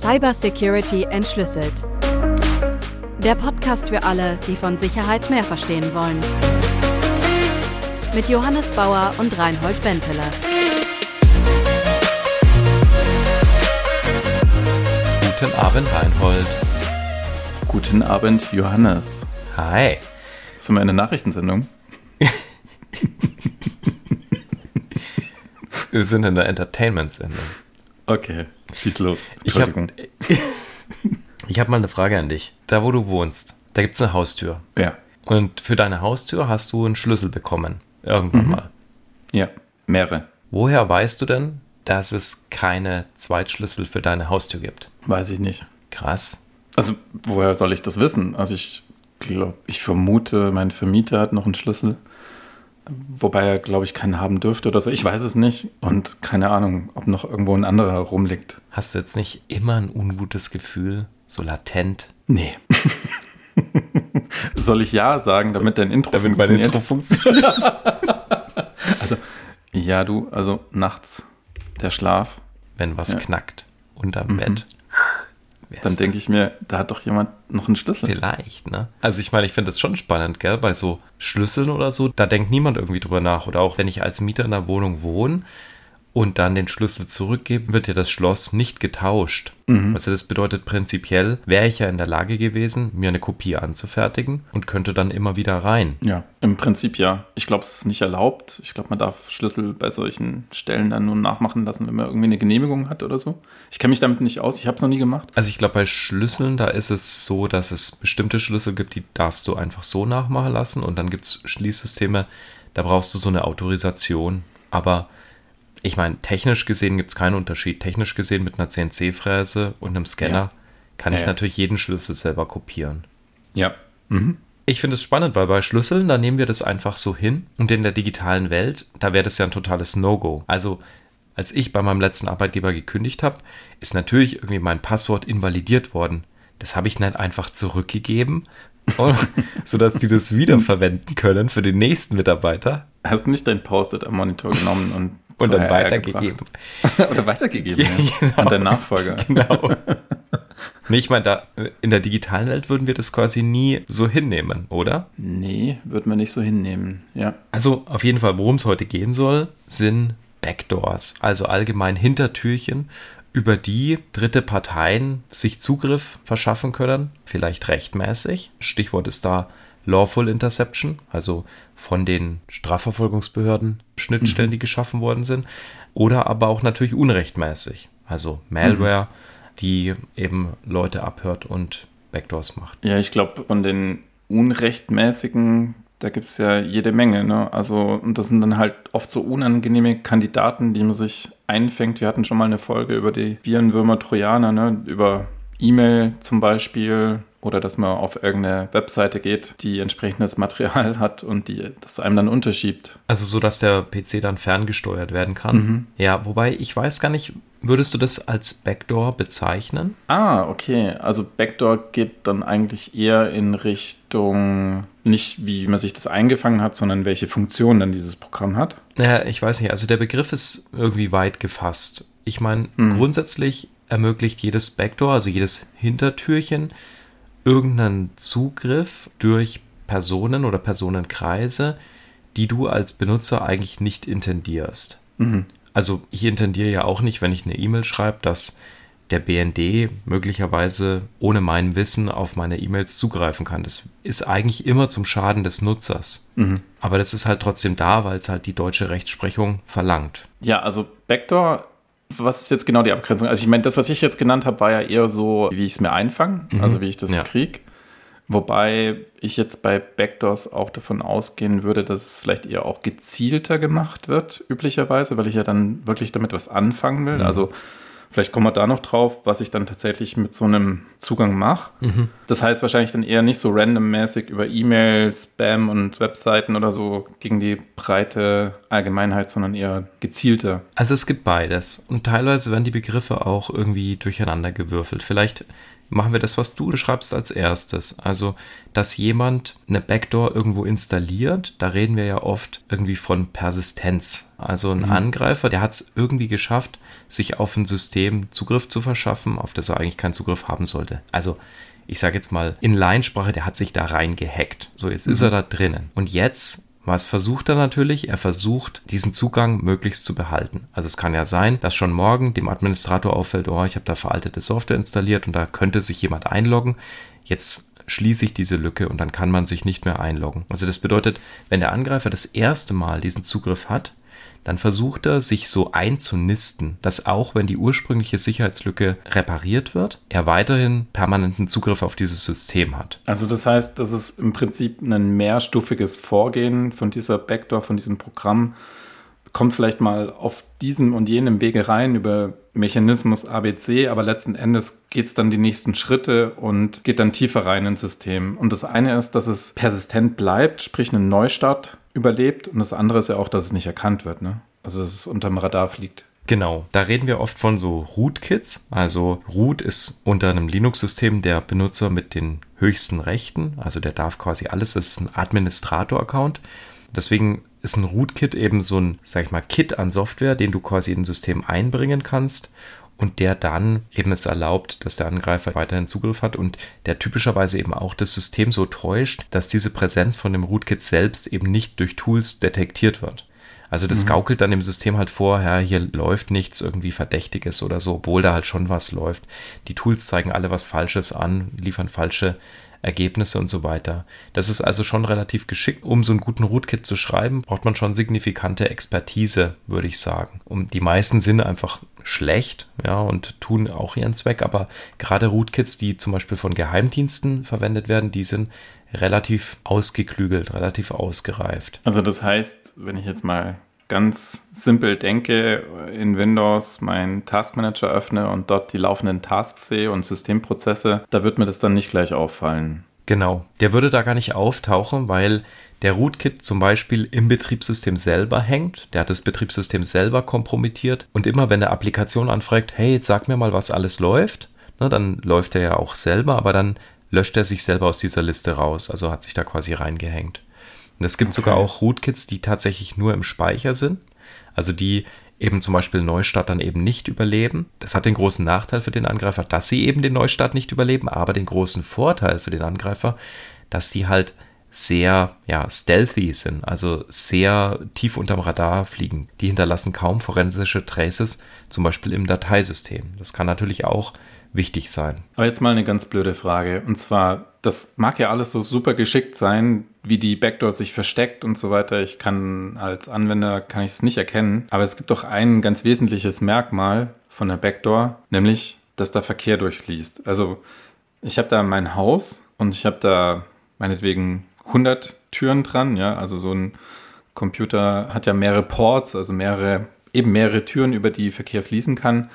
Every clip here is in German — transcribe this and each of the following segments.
Cybersecurity entschlüsselt. Der Podcast für alle, die von Sicherheit mehr verstehen wollen. Mit Johannes Bauer und Reinhold Benteler. Guten Abend, Reinhold. Guten Abend, Johannes. Hi. Sind wir in der Nachrichtensendung? Wir sind in der Entertainment-Sendung. Okay, schieß los. Ich hab mal eine Frage an dich. Da, wo du wohnst, da gibt es eine Haustür. Ja. Und für deine Haustür hast du einen Schlüssel bekommen. Irgendwann mal. Ja, mehrere. Woher weißt du denn, dass es keine Zweitschlüssel für deine Haustür gibt? Weiß ich nicht. Krass. Also, woher soll ich das wissen? Also, ich vermute, mein Vermieter hat noch einen Schlüssel. Wobei er, glaube ich, keinen haben dürfte oder so. Ich weiß es nicht. Und keine Ahnung, ob noch irgendwo ein anderer rumliegt. Hast du jetzt nicht immer ein ungutes Gefühl? So latent? Nee. Soll ich ja sagen, damit dein Intro funktioniert? Also nachts der Schlaf. Wenn was knackt unterm Bett. Dann denke ich mir, da hat doch jemand noch einen Schlüssel. Vielleicht, ne? Also ich meine, ich finde das schon spannend, gell? Bei so Schlüsseln oder so, da denkt niemand irgendwie drüber nach. Oder auch wenn ich als Mieter in der Wohnung wohne und dann den Schlüssel zurückgebe, wird ja das Schloss nicht getauscht. Also das bedeutet prinzipiell, wäre ich ja in der Lage gewesen, mir eine Kopie anzufertigen und könnte dann immer wieder rein. Ja, im Prinzip ja. Ich glaube, es ist nicht erlaubt. Ich glaube, man darf Schlüssel bei solchen Stellen dann nur nachmachen lassen, wenn man irgendwie eine Genehmigung hat oder so. Ich kenne mich damit nicht aus. Ich habe es noch nie gemacht. Also ich glaube, bei Schlüsseln, da ist es so, dass es bestimmte Schlüssel gibt, die darfst du einfach so nachmachen lassen. Und dann gibt es Schließsysteme, da brauchst du so eine Autorisation. Aber ich meine, technisch gesehen gibt es keinen Unterschied. Technisch gesehen mit einer CNC-Fräse und einem Scanner kann ich natürlich jeden Schlüssel selber kopieren. Ja. Ich finde es spannend, weil bei Schlüsseln, da nehmen wir das einfach so hin. Und in der digitalen Welt, da wäre das ja ein totales No-Go. Also, als ich bei meinem letzten Arbeitgeber gekündigt habe, ist natürlich irgendwie mein Passwort invalidiert worden. Das habe ich nicht einfach zurückgegeben, sodass die das wiederverwenden können für den nächsten Mitarbeiter. Hast du nicht dein Post-it am Monitor genommen und dann weitergegeben? Oder weitergegeben, genau. An deinen Nachfolger. Genau. Nee, ich meine, da in der digitalen Welt würden wir das quasi nie so hinnehmen, oder? Nee, würden wir nicht so hinnehmen, ja. Also auf jeden Fall, worum es heute gehen soll, sind Backdoors, also allgemein Hintertürchen, über die dritte Parteien sich Zugriff verschaffen können, vielleicht rechtmäßig. Stichwort ist da Lawful Interception, also von den Strafverfolgungsbehörden Schnittstellen, die geschaffen worden sind, oder aber auch natürlich unrechtmäßig, also Malware, die eben Leute abhört und Backdoors macht. Ja, ich glaube, von den unrechtmäßigen, da gibt es ja jede Menge, ne? Also, und das sind dann halt oft so unangenehme Kandidaten, die man sich einfängt. Wir hatten schon mal eine Folge über die Virenwürmer Trojaner, ne? Über E-Mail zum Beispiel, oder dass man auf irgendeine Webseite geht, die entsprechendes Material hat und die das einem dann unterschiebt. Also so, dass der PC dann ferngesteuert werden kann. Ja, wobei ich weiß gar nicht, würdest du das als Backdoor bezeichnen? Ah, okay. Also Backdoor geht dann eigentlich eher in Richtung, nicht wie man sich das eingefangen hat, sondern welche Funktion dann dieses Programm hat. Naja, ich weiß nicht. Also der Begriff ist irgendwie weit gefasst. Ich meine, grundsätzlich ermöglicht jedes Backdoor, also jedes Hintertürchen, irgendeinen Zugriff durch Personen oder Personenkreise, die du als Benutzer eigentlich nicht intendierst. Also ich intendiere ja auch nicht, wenn ich eine E-Mail schreibe, dass der BND möglicherweise ohne mein Wissen auf meine E-Mails zugreifen kann. Das ist eigentlich immer zum Schaden des Nutzers. Aber das ist halt trotzdem da, weil es halt die deutsche Rechtsprechung verlangt. Ja, also Backdoor, was ist jetzt genau die Abgrenzung? Also ich meine, das, was ich jetzt genannt habe, war ja eher so, wie ich es mir einfange, also wie ich das kriege. Wobei ich jetzt bei Backdoors auch davon ausgehen würde, dass es vielleicht eher auch gezielter gemacht wird, üblicherweise, weil ich ja dann wirklich damit was anfangen will. Also vielleicht kommen wir da noch drauf, was ich dann tatsächlich mit so einem Zugang mache. Das heißt wahrscheinlich dann eher nicht so randommäßig über E-Mail, Spam und Webseiten oder so gegen die breite Allgemeinheit, sondern eher gezielter. Also es gibt beides und teilweise werden die Begriffe auch irgendwie durcheinander gewürfelt. Vielleicht machen wir das, was du beschreibst als erstes. Also, dass jemand eine Backdoor irgendwo installiert, da reden wir ja oft irgendwie von Persistenz. Also ein Angreifer, der hat es irgendwie geschafft, sich auf ein System Zugriff zu verschaffen, auf das er eigentlich keinen Zugriff haben sollte. Also, ich sage jetzt mal in Laiensprache, der hat sich da rein gehackt. So, jetzt ist er da drinnen. Und jetzt, was versucht er natürlich? Er versucht, diesen Zugang möglichst zu behalten. Also es kann ja sein, dass schon morgen dem Administrator auffällt, oh, ich habe da veraltete Software installiert und da könnte sich jemand einloggen. Jetzt schließe ich diese Lücke und dann kann man sich nicht mehr einloggen. Also das bedeutet, wenn der Angreifer das erste Mal diesen Zugriff hat, dann versucht er, sich so einzunisten, dass auch wenn die ursprüngliche Sicherheitslücke repariert wird, er weiterhin permanenten Zugriff auf dieses System hat. Also das heißt, das ist im Prinzip ein mehrstufiges Vorgehen von dieser Backdoor, von diesem Programm. Kommt vielleicht mal auf diesem und jenem Wege rein über Mechanismus ABC, aber letzten Endes geht es dann die nächsten Schritte und geht dann tiefer rein ins System. Und das eine ist, dass es persistent bleibt, sprich einen Neustart überlebt. Und das andere ist ja auch, dass es nicht erkannt wird, ne? Also dass es unterm Radar fliegt. Genau, da reden wir oft von so Rootkits. Also Root ist unter einem Linux-System der Benutzer mit den höchsten Rechten. Also der darf quasi alles, das ist ein Administrator-Account. Deswegen ist ein Rootkit eben so ein, sag ich mal, Kit an Software, den du quasi in ein System einbringen kannst und der dann eben es erlaubt, dass der Angreifer weiterhin Zugriff hat und der typischerweise eben auch das System so täuscht, dass diese Präsenz von dem Rootkit selbst eben nicht durch Tools detektiert wird. Also das gaukelt dann dem System halt vor, ja, hier läuft nichts irgendwie Verdächtiges oder so, obwohl da halt schon was läuft. Die Tools zeigen alle was Falsches an, liefern falsche Ergebnisse und so weiter. Das ist also schon relativ geschickt. Um so einen guten Rootkit zu schreiben, braucht man schon signifikante Expertise, würde ich sagen. Und die meisten sind einfach schlecht, ja, und tun auch ihren Zweck, aber gerade Rootkits, die zum Beispiel von Geheimdiensten verwendet werden, die sind relativ ausgeklügelt, relativ ausgereift. Also das heißt, wenn ich jetzt mal ganz simpel denke, in Windows meinen Taskmanager öffne und dort die laufenden Tasks sehe und Systemprozesse, da wird mir das dann nicht gleich auffallen. Genau, der würde da gar nicht auftauchen, weil der Rootkit zum Beispiel im Betriebssystem selber hängt. Der hat das Betriebssystem selber kompromittiert und immer wenn der Applikation anfragt, hey, jetzt sag mir mal, was alles läuft, ne, dann läuft er ja auch selber, aber dann löscht er sich selber aus dieser Liste raus, also hat sich da quasi reingehängt. Und es gibt sogar auch Rootkits, die tatsächlich nur im Speicher sind, also die eben zum Beispiel Neustart dann eben nicht überleben. Das hat den großen Nachteil für den Angreifer, dass sie eben den Neustart nicht überleben, aber den großen Vorteil für den Angreifer, dass die halt sehr stealthy sind, also sehr tief unterm Radar fliegen. Die hinterlassen kaum forensische Traces, zum Beispiel im Dateisystem. Das kann natürlich auch wichtig sein. Aber jetzt mal eine ganz blöde Frage. Und zwar, das mag ja alles so super geschickt sein, wie die Backdoor sich versteckt und so weiter. Als Anwender kann ich es nicht erkennen. Aber es gibt doch ein ganz wesentliches Merkmal von der Backdoor, nämlich, dass da Verkehr durchfließt. Also ich habe da mein Haus und ich habe da meinetwegen 100 Türen dran. Ja, also so ein Computer hat ja mehrere Ports, also mehrere Türen, über die Verkehr fließen kann.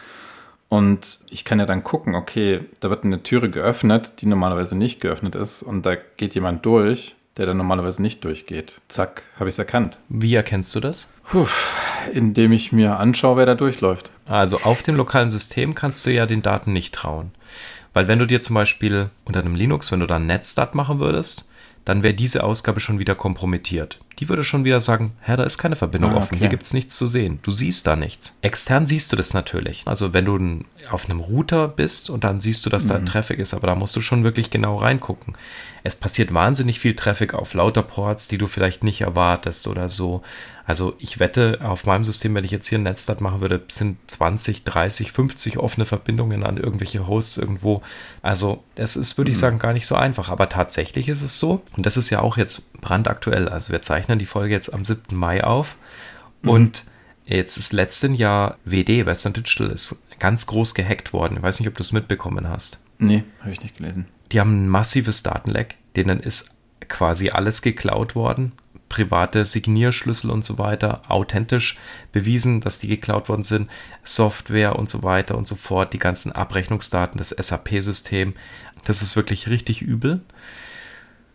Und ich kann ja dann gucken, okay, da wird eine Türe geöffnet, die normalerweise nicht geöffnet ist und da geht jemand durch, der dann normalerweise nicht durchgeht. Zack, habe ich es erkannt. Wie erkennst du das? Indem ich mir anschaue, wer da durchläuft. Also auf dem lokalen System kannst du ja den Daten nicht trauen. Weil wenn du dir zum Beispiel unter einem Linux, wenn du da Netstart machen würdest, dann wäre diese Ausgabe schon wieder kompromittiert. Die würde schon wieder sagen, da ist keine Verbindung offen, hier gibt es nichts zu sehen. Du siehst da nichts. Extern siehst du das natürlich. Also wenn du auf einem Router bist und dann siehst du, dass da ein Traffic ist, aber da musst du schon wirklich genau reingucken. Es passiert wahnsinnig viel Traffic auf lauter Ports, die du vielleicht nicht erwartest oder so. Also ich wette, auf meinem System, wenn ich jetzt hier einen Netstart machen würde, sind 20, 30, 50 offene Verbindungen an irgendwelche Hosts irgendwo. Also das ist, würde ich sagen, gar nicht so einfach. Aber tatsächlich ist es so. Und das ist ja auch jetzt brandaktuell. Also wir zeichnen die Folge jetzt am 7. Mai auf. Und jetzt ist letzten Jahr WD, Western Digital, ist ganz groß gehackt worden. Ich weiß nicht, ob du es mitbekommen hast. Nee, habe ich nicht gelesen. Die haben ein massives Datenleck. Denen ist quasi alles geklaut worden. Private Signierschlüssel und so weiter, authentisch bewiesen, dass die geklaut worden sind, Software und so weiter und so fort, die ganzen Abrechnungsdaten, das SAP-System, das ist wirklich richtig übel.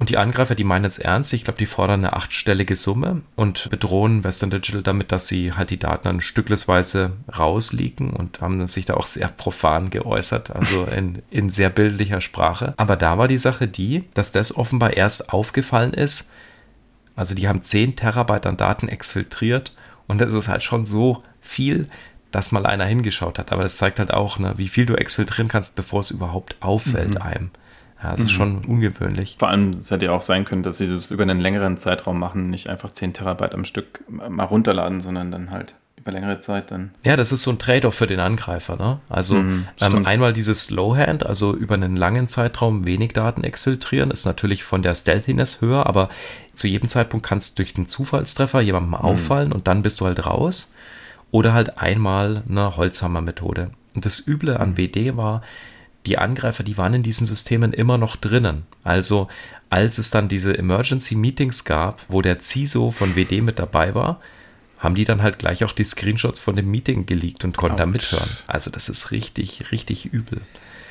Und die Angreifer, die meinen es ernst. Ich glaube, die fordern eine 8-stellige Summe und bedrohen Western Digital damit, dass sie halt die Daten dann stücklesweise rausleaken und haben sich da auch sehr profan geäußert, also in sehr bildlicher Sprache. Aber da war die Sache die, dass das offenbar erst aufgefallen ist. Also die haben 10 Terabyte an Daten exfiltriert und das ist halt schon so viel, dass mal einer hingeschaut hat. Aber das zeigt halt auch, ne, wie viel du exfiltrieren kannst, bevor es überhaupt auffällt einem. Ja, das ist schon ungewöhnlich. Vor allem, es hätte ja auch sein können, dass sie das über einen längeren Zeitraum machen, nicht einfach 10 Terabyte am Stück mal runterladen, sondern dann halt über längere Zeit dann. Ja, das ist so ein Trade-off für den Angreifer, ne? Also einmal dieses Slowhand, also über einen langen Zeitraum wenig Daten exfiltrieren, ist natürlich von der Stealthiness höher, aber zu jedem Zeitpunkt kannst du durch den Zufallstreffer jemandem auffallen und dann bist du halt raus. Oder halt einmal eine Holzhammer-Methode. Und das Üble an WD war, die Angreifer, die waren in diesen Systemen immer noch drinnen. Also als es dann diese Emergency-Meetings gab, wo der CISO von WD mit dabei war, haben die dann halt gleich auch die Screenshots von dem Meeting geleakt und konnten da mithören. Also das ist richtig, richtig übel.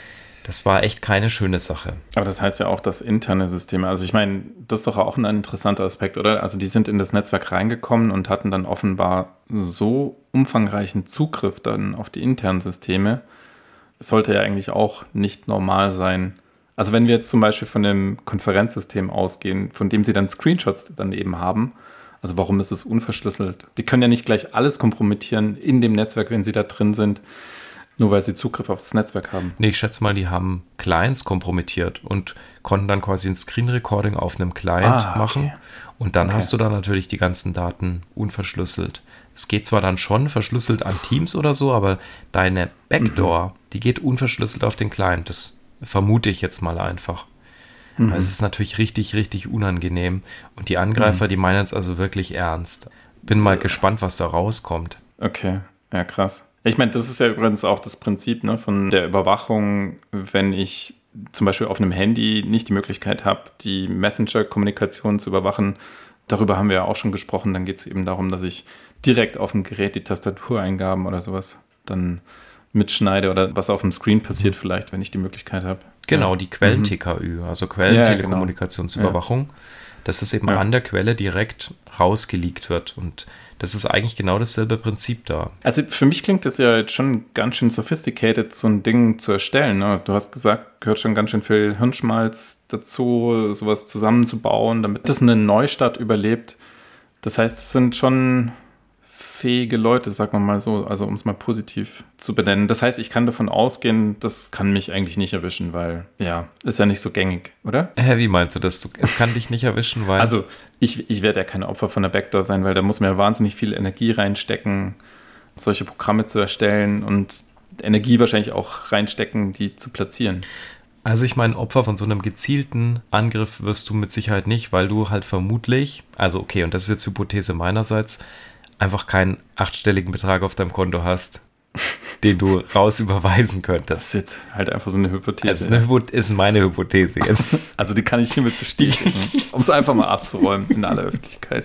Das war echt keine schöne Sache. Aber das heißt ja auch, dass interne Systeme, also ich meine, das ist doch auch ein interessanter Aspekt, oder? Also die sind in das Netzwerk reingekommen und hatten dann offenbar so umfangreichen Zugriff dann auf die internen Systeme. Es sollte ja eigentlich auch nicht normal sein. Also wenn wir jetzt zum Beispiel von dem Konferenzsystem ausgehen, von dem sie dann Screenshots dann eben haben, also warum ist es unverschlüsselt? Die können ja nicht gleich alles kompromittieren in dem Netzwerk, wenn sie da drin sind, nur weil sie Zugriff auf das Netzwerk haben. Nee, ich schätze mal, die haben Clients kompromittiert und konnten dann quasi ein Screen-Recording auf einem Client machen. Und dann hast du da natürlich die ganzen Daten unverschlüsselt. Es geht zwar dann schon verschlüsselt an Teams oder so, aber deine Backdoor, die geht unverschlüsselt auf den Client. Das vermute ich jetzt mal einfach. Also es ist natürlich richtig, richtig unangenehm. Und die Angreifer, die meinen es also wirklich ernst. Bin mal gespannt, was da rauskommt. Okay, ja krass. Ich meine, das ist ja übrigens auch das Prinzip, ne, von der Überwachung, wenn ich zum Beispiel auf einem Handy nicht die Möglichkeit habe, die Messenger-Kommunikation zu überwachen. Darüber haben wir ja auch schon gesprochen. Dann geht es eben darum, dass ich direkt auf dem Gerät die Tastatureingaben oder sowas dann mitschneide oder was auf dem Screen passiert vielleicht, wenn ich die Möglichkeit habe. Genau, die Quellen-TKÜ, also Quellentelekommunikationsüberwachung. Ja. Dass es eben an der Quelle direkt rausgeleakt wird. Und das ist eigentlich genau dasselbe Prinzip da. Also für mich klingt das ja jetzt schon ganz schön sophisticated, so ein Ding zu erstellen. Ne? Du hast gesagt, gehört schon ganz schön viel Hirnschmalz dazu, sowas zusammenzubauen, damit das eine Neustart überlebt. Das heißt, es sind schon fähige Leute, sagen wir mal so, also um es mal positiv zu benennen. Das heißt, ich kann davon ausgehen, das kann mich eigentlich nicht erwischen, weil, ja, ist ja nicht so gängig, oder? Wie meinst du das? Es kann dich nicht erwischen, weil... Also, ich werde ja kein Opfer von der Backdoor sein, weil da muss man ja wahnsinnig viel Energie reinstecken, solche Programme zu erstellen und Energie wahrscheinlich auch reinstecken, die zu platzieren. Also ich meine, Opfer von so einem gezielten Angriff wirst du mit Sicherheit nicht, weil du halt vermutlich, also okay, und das ist jetzt Hypothese meinerseits, einfach keinen 8-stelligen Betrag auf deinem Konto hast, den du rausüberweisen könntest. Das ist jetzt halt einfach so eine Hypothese. Das ist meine Hypothese jetzt. Also die kann ich hiermit bestätigen, um es einfach mal abzuräumen in aller Öffentlichkeit.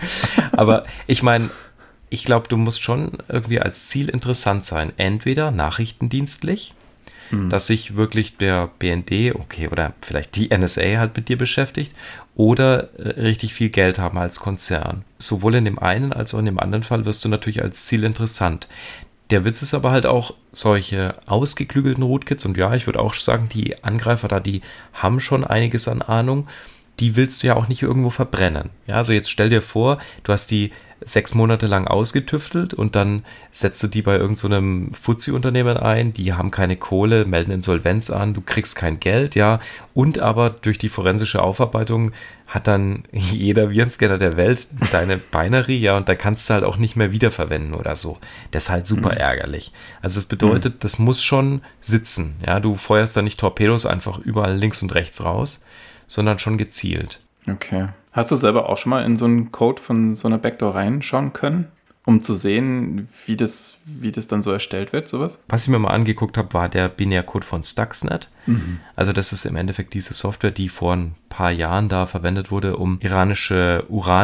Aber ich meine, ich glaube, du musst schon irgendwie als Ziel interessant sein. Entweder nachrichtendienstlich, dass sich wirklich der BND, okay, oder vielleicht die NSA halt mit dir beschäftigt, oder richtig viel Geld haben als Konzern. Sowohl in dem einen als auch in dem anderen Fall wirst du natürlich als Ziel interessant. Der Witz ist aber halt auch, solche ausgeklügelten Rootkits, und ja, ich würde auch sagen, die Angreifer da, die haben schon einiges an Ahnung, die willst du ja auch nicht irgendwo verbrennen. Ja, also jetzt stell dir vor, du hast die 6 Monate lang ausgetüftelt und dann setzt du die bei irgendeinem Fuzzi-Unternehmen ein, die haben keine Kohle, melden Insolvenz an, du kriegst kein Geld, ja, und aber durch die forensische Aufarbeitung hat dann jeder Virenscanner der Welt deine Binary, ja, und dann kannst du halt auch nicht mehr wiederverwenden oder so. Das ist halt super ärgerlich. Also das bedeutet, das muss schon sitzen, ja, du feuerst da nicht Torpedos einfach überall links und rechts raus, sondern schon gezielt. Okay. Hast du selber auch schon mal in so einen Code von so einer Backdoor reinschauen können, um zu sehen, wie das dann so erstellt wird, sowas? Was ich mir mal angeguckt habe, war der Binärcode von Stuxnet. Also das ist im Endeffekt diese Software, die vor ein paar Jahren da verwendet wurde, um iranische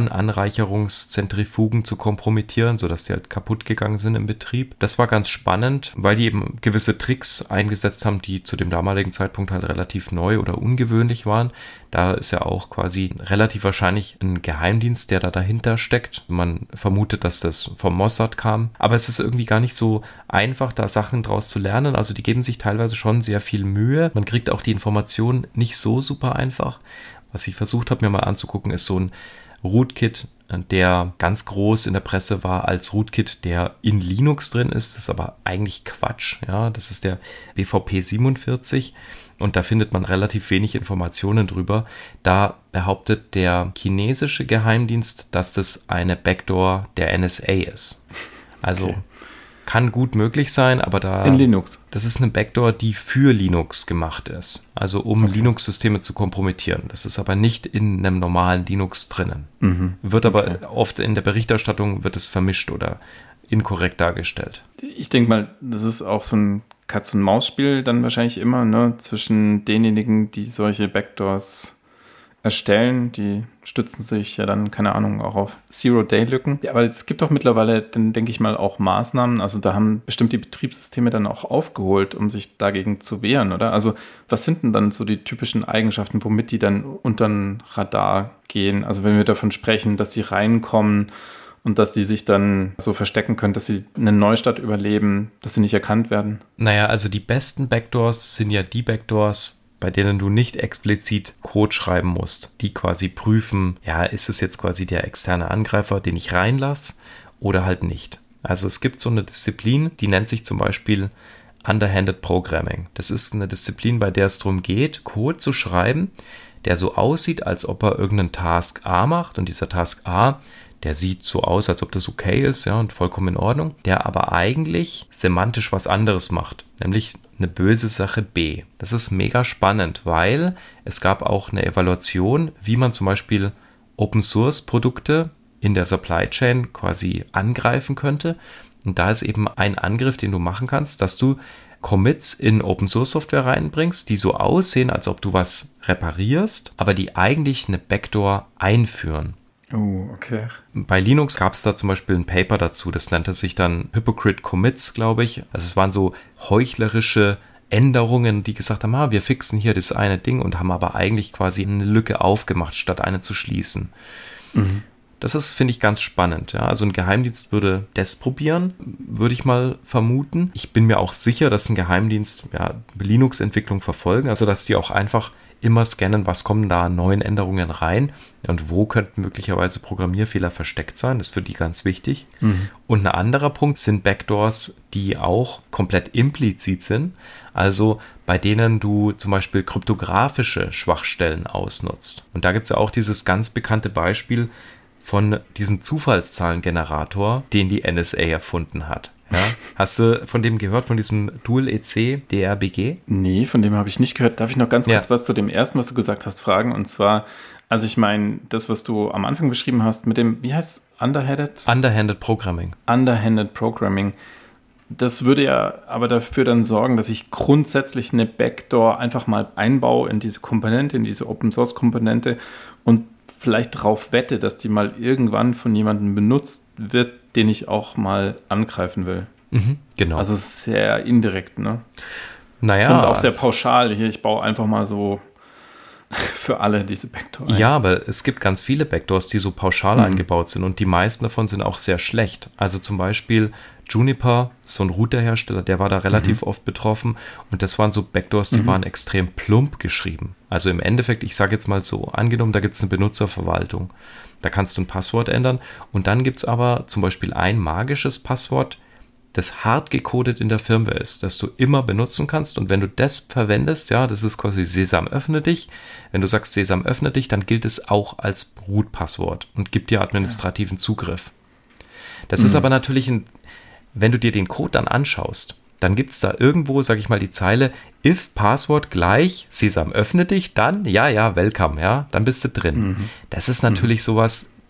Urananreicherungszentrifugen zu kompromittieren, sodass die halt kaputt gegangen sind im Betrieb. Das war ganz spannend, weil die eben gewisse Tricks eingesetzt haben, die zu dem damaligen Zeitpunkt halt relativ neu oder ungewöhnlich waren. Da ist ja auch quasi relativ wahrscheinlich ein Geheimdienst, der da dahinter steckt. Man vermutet, dass das vom Mossad kam. Aber es ist irgendwie gar nicht so einfach, da Sachen draus zu lernen. Also die geben sich teilweise schon sehr viel Mühe. Man kriegt auch die Informationen nicht so super einfach. Was ich versucht habe, mir mal anzugucken, ist so ein Rootkit, der ganz groß in der Presse war als Rootkit, der in Linux drin ist. Das ist aber eigentlich Quatsch. Ja, das ist der BVP 47. Und da findet man relativ wenig Informationen drüber. Da behauptet der chinesische Geheimdienst, dass das eine Backdoor der NSA ist. Also kann gut möglich sein, aber da... In Linux. Das ist eine Backdoor, die für Linux gemacht ist. Also um Linux-Systeme zu kompromittieren. Das ist aber nicht in einem normalen Linux drinnen. Wird aber oft in der Berichterstattung wird es vermischt oder inkorrekt dargestellt. Ich denke mal, das ist auch so ein Katz-und-Maus-Spiel dann wahrscheinlich immer, ne, zwischen denjenigen, die solche Backdoors erstellen, die stützen sich ja dann, keine Ahnung, auch auf Zero-Day-Lücken. Ja, aber es gibt doch mittlerweile, dann denke ich mal, auch Maßnahmen, also da haben bestimmt die Betriebssysteme dann auch aufgeholt, um sich dagegen zu wehren, oder? Also was sind denn dann so die typischen Eigenschaften, womit die dann unter den Radar gehen? Also wenn wir davon sprechen, dass die reinkommen und dass die sich dann so verstecken können, dass sie einen Neustart überleben, dass sie nicht erkannt werden. Naja, also die besten Backdoors sind ja die Backdoors, bei denen du nicht explizit Code schreiben musst, die quasi prüfen, ja, ist es jetzt quasi der externe Angreifer, den ich reinlasse oder halt nicht. Also es gibt so eine Disziplin, die nennt sich zum Beispiel Underhanded Programming. Das ist eine Disziplin, bei der es darum geht, Code zu schreiben, der so aussieht, als ob er irgendeinen Task A macht und dieser Task A, der sieht so aus, als ob das okay ist, ja, und vollkommen in Ordnung, der aber eigentlich semantisch was anderes macht, nämlich eine böse Sache B. Das ist mega spannend, weil es gab auch eine Evaluation, wie man zum Beispiel Open-Source-Produkte in der Supply Chain quasi angreifen könnte. Und da ist eben ein Angriff, den du machen kannst, dass du Commits in Open-Source-Software reinbringst, die so aussehen, als ob du was reparierst, aber die eigentlich eine Backdoor einführen. Oh, okay. Bei Linux gab es da zum Beispiel ein Paper dazu, das nannte sich dann Hypocrite Commits, glaube ich. Also es waren so heuchlerische Änderungen, die gesagt haben, wir fixen hier das eine Ding und haben aber eigentlich quasi eine Lücke aufgemacht, statt eine zu schließen. Das ist, finde ich, ganz spannend. Ja? Also ein Geheimdienst würde das probieren, würde ich mal vermuten. Ich bin mir auch sicher, dass ein Geheimdienst Linux-Entwicklung verfolgen, also dass die auch einfach immer scannen, was kommen da an neuen Änderungen rein und wo könnten möglicherweise Programmierfehler versteckt sein. Das ist für die ganz wichtig. Und ein anderer Punkt sind Backdoors, die auch komplett implizit sind, also bei denen du zum Beispiel kryptografische Schwachstellen ausnutzt. Und da gibt es ja auch dieses ganz bekannte Beispiel von diesem Zufallszahlengenerator, den die NSA erfunden hat. Ja? Hast du von dem gehört, von diesem Dual-EC DRBG? Nee, von dem habe ich nicht gehört. Darf ich noch ganz kurz was zu dem ersten, was du gesagt hast, fragen? Und zwar, also ich meine, das, was du am Anfang beschrieben hast mit dem, wie heißt es? Underhanded Programming. Underhanded Programming. Das würde ja aber dafür dann sorgen, dass ich grundsätzlich eine Backdoor einfach mal einbaue in diese Komponente, in diese Open-Source-Komponente und vielleicht darauf wette, dass die mal irgendwann von jemandem benutzt wird, den ich auch mal angreifen will. Genau. Also es ist sehr indirekt, ne? Naja. Und auch sehr pauschal. Hier, ich baue einfach mal so für alle diese Backdoor ein. Ja, aber es gibt ganz viele Backdoors, die so pauschal eingebaut sind und die meisten davon sind auch sehr schlecht. Also zum Beispiel Juniper, so ein Routerhersteller, der war da relativ oft betroffen und das waren so Backdoors, die waren extrem plump geschrieben. Also im Endeffekt, ich sage jetzt mal so, angenommen, da gibt es eine Benutzerverwaltung, da kannst du ein Passwort ändern und dann gibt es aber zum Beispiel ein magisches Passwort, das hart gecodet in der Firmware ist, das du immer benutzen kannst und wenn du das verwendest, ja, das ist quasi Sesam öffne dich, wenn du sagst Sesam öffne dich, dann gilt es auch als Root-Passwort und gibt dir administrativen Zugriff. Das ist aber natürlich, wenn du dir den Code dann anschaust, dann gibt es da irgendwo, sag ich mal, die Zeile if Passwort gleich Sesam öffne dich, dann, ja, welcome, ja, dann bist du drin. Das ist natürlich sowas,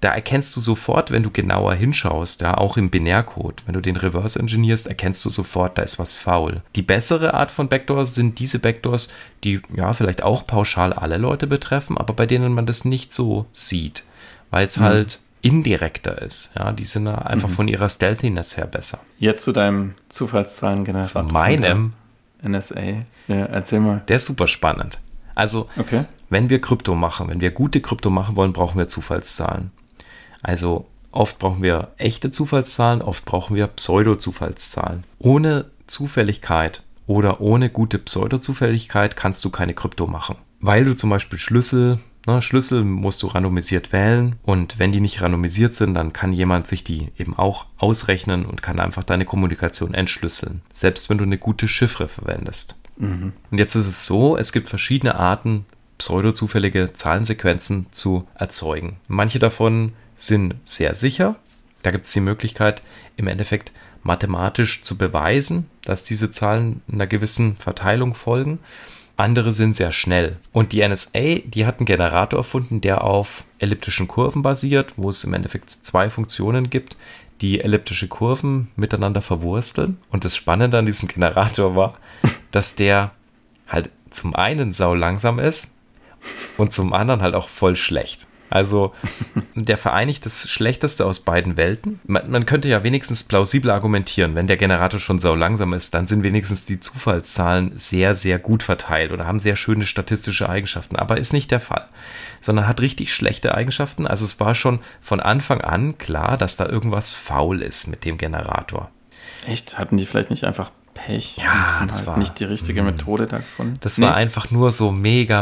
da erkennst du sofort, wenn du genauer hinschaust, ja, auch im Binärcode, wenn du den reverse engineerst, erkennst du sofort, da ist was faul. Die bessere Art von Backdoors sind diese Backdoors, die ja vielleicht auch pauschal alle Leute betreffen, aber bei denen man das nicht so sieht, weil es halt indirekter ist. Ja, die sind einfach von ihrer Stealthiness her besser. Jetzt zu deinem Zufallszahlengenerator. Zu meinem NSA. Ja, erzähl mal. Der ist super spannend. Also, wenn wir Krypto machen, wenn wir gute Krypto machen wollen, brauchen wir Zufallszahlen. Also oft brauchen wir echte Zufallszahlen, oft brauchen wir Pseudo-Zufallszahlen. Ohne Zufälligkeit oder ohne gute Pseudo-Zufälligkeit kannst du keine Krypto machen. Weil du zum Beispiel Schlüssel musst du randomisiert wählen und wenn die nicht randomisiert sind, dann kann jemand sich die eben auch ausrechnen und kann einfach deine Kommunikation entschlüsseln. Selbst wenn du eine gute Chiffre verwendest. Und jetzt ist es so, es gibt verschiedene Arten, pseudo-zufällige Zahlensequenzen zu erzeugen. Manche davon sind sehr sicher. Da gibt es die Möglichkeit, im Endeffekt mathematisch zu beweisen, dass diese Zahlen einer gewissen Verteilung folgen. Andere sind sehr schnell. Und die NSA, die hat einen Generator erfunden, der auf elliptischen Kurven basiert, wo es im Endeffekt 2 Funktionen gibt, die elliptische Kurven miteinander verwursteln. Und das Spannende an diesem Generator war, dass der halt zum einen sau langsam ist und zum anderen halt auch voll schlecht. Also der vereinigt das Schlechteste aus beiden Welten. Man könnte ja wenigstens plausibel argumentieren, wenn der Generator schon sau langsam ist, dann sind wenigstens die Zufallszahlen sehr, sehr gut verteilt oder haben sehr schöne statistische Eigenschaften. Aber ist nicht der Fall, sondern hat richtig schlechte Eigenschaften. Also es war schon von Anfang an klar, dass da irgendwas faul ist mit dem Generator. Echt? Hatten die vielleicht nicht einfach Pech? Ja, das halt war nicht die richtige Methode da gefunden. Das war einfach nur so mega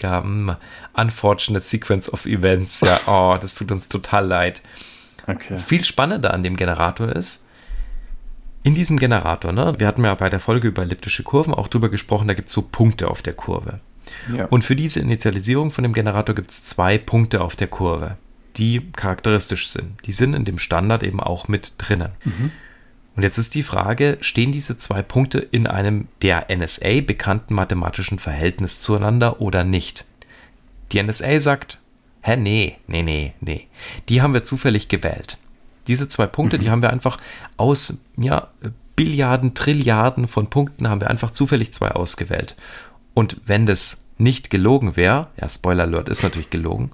unfortunate sequence of events. Ja, das tut uns total leid. Okay. Viel spannender an dem Generator ist, in diesem Generator, wir hatten ja bei der Folge über elliptische Kurven auch drüber gesprochen, da gibt es so Punkte auf der Kurve. Ja. Und für diese Initialisierung von dem Generator gibt es 2 Punkte auf der Kurve, die charakteristisch sind. Die sind in dem Standard eben auch mit drinnen. Und jetzt ist die Frage, stehen diese 2 Punkte in einem der NSA bekannten mathematischen Verhältnis zueinander oder nicht? Die NSA sagt, nee. Die haben wir zufällig gewählt. Diese 2 Punkte, die haben wir einfach aus Billiarden, Trilliarden von Punkten haben wir einfach zufällig 2 ausgewählt. Und wenn das nicht gelogen wäre, Spoiler Alert, ist natürlich gelogen.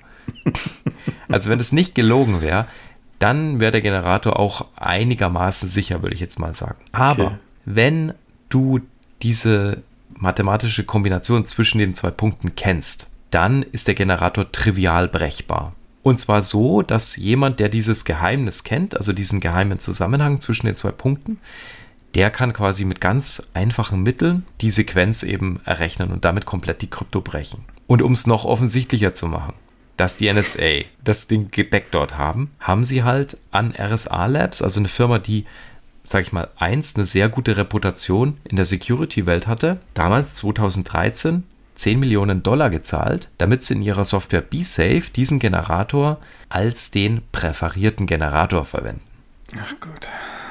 Also wenn es nicht gelogen wäre, dann wäre der Generator auch einigermaßen sicher, würde ich jetzt mal sagen. Aber wenn du diese mathematische Kombination zwischen den 2 Punkten kennst, dann ist der Generator trivial brechbar. Und zwar so, dass jemand, der dieses Geheimnis kennt, also diesen geheimen Zusammenhang zwischen den 2 Punkten, der kann quasi mit ganz einfachen Mitteln die Sequenz eben errechnen und damit komplett die Krypto brechen. Und um es noch offensichtlicher zu machen, dass die NSA das Ding gebackdoored haben sie halt an RSA Labs, also eine Firma, die, sag ich mal, eine sehr gute Reputation in der Security-Welt hatte, damals 2013 $10 Millionen gezahlt, damit sie in ihrer Software BeSafe diesen Generator als den präferierten Generator verwenden. Ach Gott.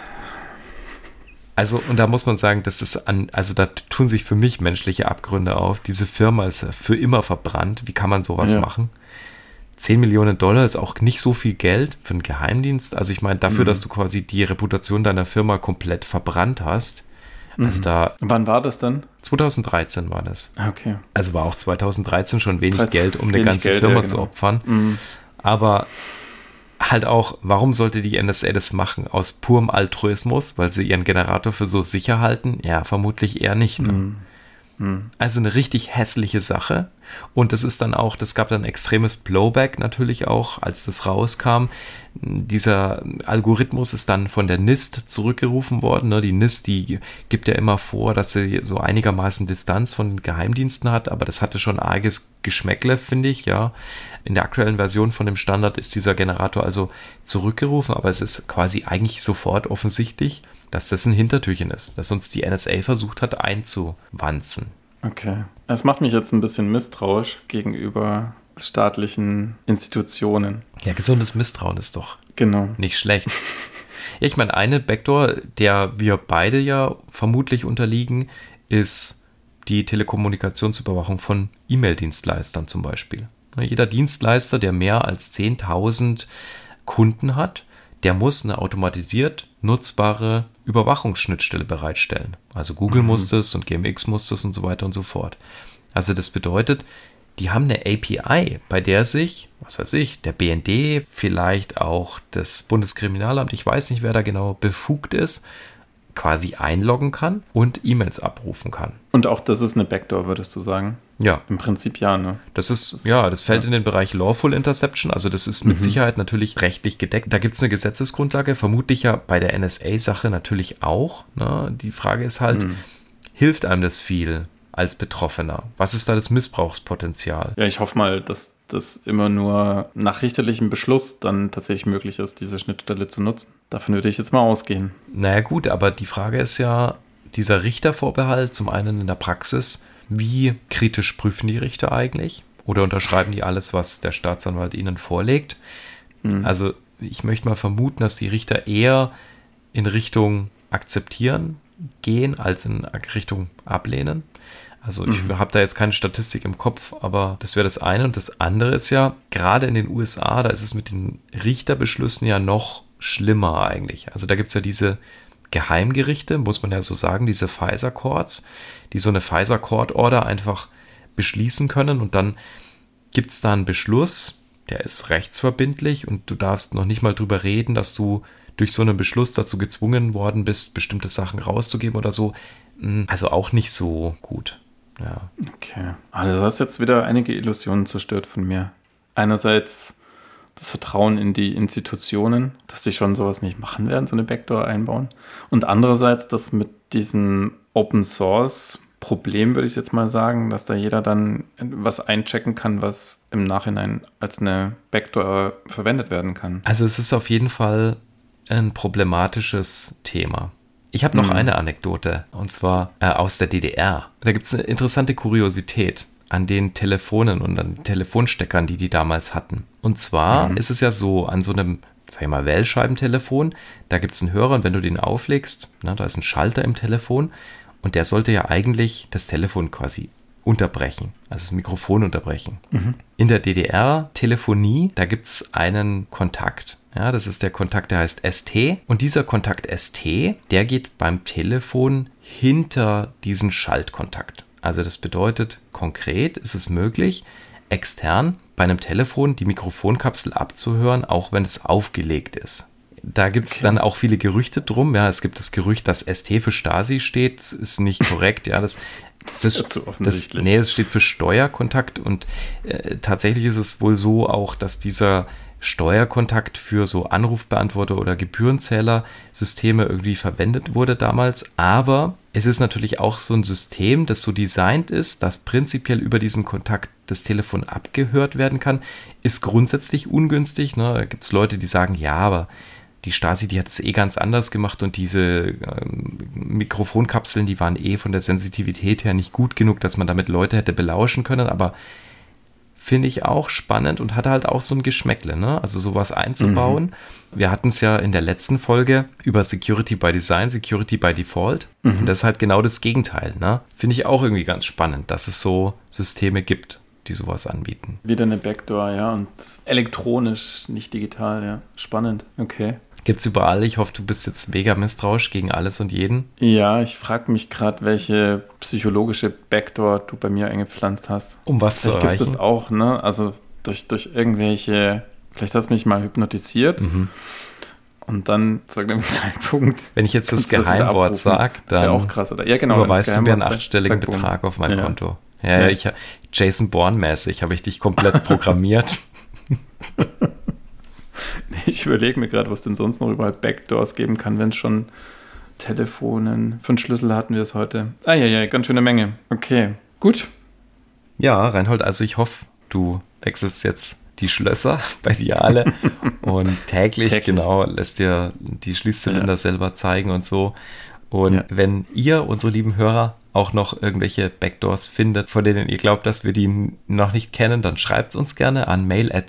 Also, und da muss man sagen, da tun sich für mich menschliche Abgründe auf. Diese Firma ist für immer verbrannt. Wie kann man sowas machen? $10 Millionen ist auch nicht so viel Geld für einen Geheimdienst. Also ich meine, dafür, dass du quasi die Reputation deiner Firma komplett verbrannt hast. Also Wann war das dann? 2013 war das. Okay. Also war auch 2013 schon wenig Geld, um eine ganze Firma zu opfern. Aber halt auch, warum sollte die NSA das machen? Aus purem Altruismus, weil sie ihren Generator für so sicher halten? Ja, vermutlich eher nicht. Ne? Also eine richtig hässliche Sache. Und das gab dann extremes Blowback natürlich auch, als das rauskam. Dieser Algorithmus ist dann von der NIST zurückgerufen worden. Ne? Die NIST, die gibt ja immer vor, dass sie so einigermaßen Distanz von den Geheimdiensten hat, aber das hatte schon arges Geschmäckle, finde ich, ja. In der aktuellen Version von dem Standard ist dieser Generator also zurückgerufen, aber es ist quasi eigentlich sofort offensichtlich, dass das ein Hintertürchen ist, dass uns die NSA versucht hat einzuwanzen. Okay. Es macht mich jetzt ein bisschen misstrauisch gegenüber staatlichen Institutionen. Ja, gesundes Misstrauen ist doch nicht schlecht. Ja, ich meine, eine Backdoor, der wir beide ja vermutlich unterliegen, ist die Telekommunikationsüberwachung von E-Mail-Dienstleistern zum Beispiel. Jeder Dienstleister, der mehr als 10.000 Kunden hat, der muss eine automatisiert nutzbare Überwachungsschnittstelle bereitstellen. Also Google muss das und GMX muss das und so weiter und so fort. Also das bedeutet, die haben eine API, bei der sich, was weiß ich, der BND, vielleicht auch das Bundeskriminalamt, ich weiß nicht, wer da genau befugt ist, quasi einloggen kann und E-Mails abrufen kann. Und auch das ist eine Backdoor, würdest du sagen? Ja. Im Prinzip ja, ne? Das fällt in den Bereich Lawful Interception, also das ist mit Sicherheit natürlich rechtlich gedeckt. Da gibt es eine Gesetzesgrundlage, vermutlich ja bei der NSA-Sache natürlich auch. Ne? Die Frage ist halt, hilft einem das viel als Betroffener? Was ist da das Missbrauchspotenzial? Ja, ich hoffe mal, dass das immer nur nach richterlichem Beschluss dann tatsächlich möglich ist, diese Schnittstelle zu nutzen. Davon würde ich jetzt mal ausgehen. Naja gut, aber die Frage ist ja, dieser Richtervorbehalt, zum einen in der Praxis, wie kritisch prüfen die Richter eigentlich? Oder unterschreiben die alles, was der Staatsanwalt ihnen vorlegt? Also ich möchte mal vermuten, dass die Richter eher in Richtung akzeptieren gehen, als in Richtung ablehnen. Also ich habe da jetzt keine Statistik im Kopf, aber das wäre das eine. Und das andere ist ja, gerade in den USA, da ist es mit den Richterbeschlüssen ja noch schlimmer eigentlich. Also da gibt es ja diese Geheimgerichte, muss man ja so sagen, diese FISA Courts, die so eine FISA Court Order einfach beschließen können. Und dann gibt es da einen Beschluss, der ist rechtsverbindlich und du darfst noch nicht mal drüber reden, dass du durch so einen Beschluss dazu gezwungen worden bist, bestimmte Sachen rauszugeben oder so. Also auch nicht so gut. Ja. Okay. Also du hast jetzt wieder einige Illusionen zerstört von mir. Einerseits das Vertrauen in die Institutionen, dass sie schon sowas nicht machen werden, so eine Backdoor einbauen. Und andererseits das mit diesem Open Source Problem, würde ich jetzt mal sagen, dass da jeder dann was einchecken kann, was im Nachhinein als eine Backdoor verwendet werden kann. Also es ist auf jeden Fall ein problematisches Thema. Ich habe noch eine Anekdote, und zwar aus der DDR. Da gibt es eine interessante Kuriosität an den Telefonen und an den Telefonsteckern, die damals hatten. Und zwar ist es ja so, an so einem, sag ich mal, Wählscheibentelefon, da gibt es einen Hörer und wenn du den auflegst, da ist ein Schalter im Telefon und der sollte ja eigentlich das Telefon quasi unterbrechen, also das Mikrofon unterbrechen. In der DDR-Telefonie, da gibt es einen Kontakt. Ja, das ist der Kontakt, der heißt ST. Und dieser Kontakt ST, der geht beim Telefon hinter diesen Schaltkontakt. Also das bedeutet, konkret ist es möglich, extern bei einem Telefon die Mikrofonkapsel abzuhören, auch wenn es aufgelegt ist. Da gibt es dann auch viele Gerüchte drum. Ja, es gibt das Gerücht, dass ST für Stasi steht. Das ist nicht korrekt. Ja, das ist zu offensichtlich. Das steht für Steuerkontakt. Und tatsächlich ist es wohl so auch, dass dieser Steuerkontakt für so Anrufbeantworter oder Gebührenzählersysteme irgendwie verwendet wurde damals. Aber es ist natürlich auch so ein System, das so designt ist, dass prinzipiell über diesen Kontakt das Telefon abgehört werden kann. Ist grundsätzlich ungünstig. Ne? Da gibt es Leute, die sagen, ja, aber die Stasi, die hat es ganz anders gemacht und diese Mikrofonkapseln, die waren von der Sensitivität her nicht gut genug, dass man damit Leute hätte belauschen können, aber finde ich auch spannend und hatte halt auch so ein Geschmäckle, ne? Also sowas einzubauen. Wir hatten es ja in der letzten Folge über Security by Design, Security by Default. Und das ist halt genau das Gegenteil, ne? Finde ich auch irgendwie ganz spannend, dass es so Systeme gibt, die sowas anbieten. Wieder eine Backdoor, ja, und elektronisch, nicht digital, ja. Spannend, okay. Gibt's überall. Ich hoffe, du bist jetzt mega misstrauisch gegen alles und jeden. Ja, ich frage mich gerade, welche psychologische Backdoor du bei mir eingepflanzt hast. Um was zu erreichen. Vielleicht gibt's das auch, ne? Also durch irgendwelche, vielleicht hast du mich mal hypnotisiert und dann zu irgendeinem Zeitpunkt. Wenn ich jetzt das Geheimwort sage, dann auch krass, oder? Ja, genau, überweist du mir einen 8-stelligen Betrag auf mein Konto. Ja, Jason Bourne-mäßig habe ich dich komplett programmiert. Ich überlege mir gerade, was denn sonst noch überall Backdoors geben kann, wenn es schon Telefonen. 5 Schlüssel hatten wir es heute. Ja, ganz schöne Menge. Okay, gut. Ja, Reinhold, also ich hoffe, du wechselst jetzt die Schlösser bei dir alle und täglich genau lässt dir die Schließzylinder selber zeigen und so. Und wenn ihr, unsere lieben Hörer, auch noch irgendwelche Backdoors findet, von denen ihr glaubt, dass wir die noch nicht kennen, dann schreibt es uns gerne an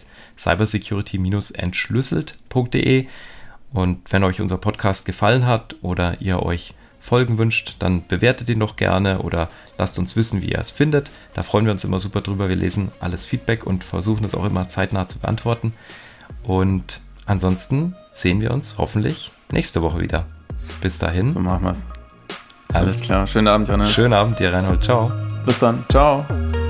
mail@cybersecurity-entschlüsselt.de. Und wenn euch unser Podcast gefallen hat oder ihr euch Folgen wünscht, dann bewertet ihn doch gerne oder lasst uns wissen, wie ihr es findet. Da freuen wir uns immer super drüber. Wir lesen alles Feedback und versuchen es auch immer zeitnah zu beantworten. Und ansonsten sehen wir uns hoffentlich nächste Woche wieder. Bis dahin. So machen wir's. Alles klar. Schönen Abend, Johannes. Schönen Abend dir, Reinhold. Ciao. Bis dann. Ciao.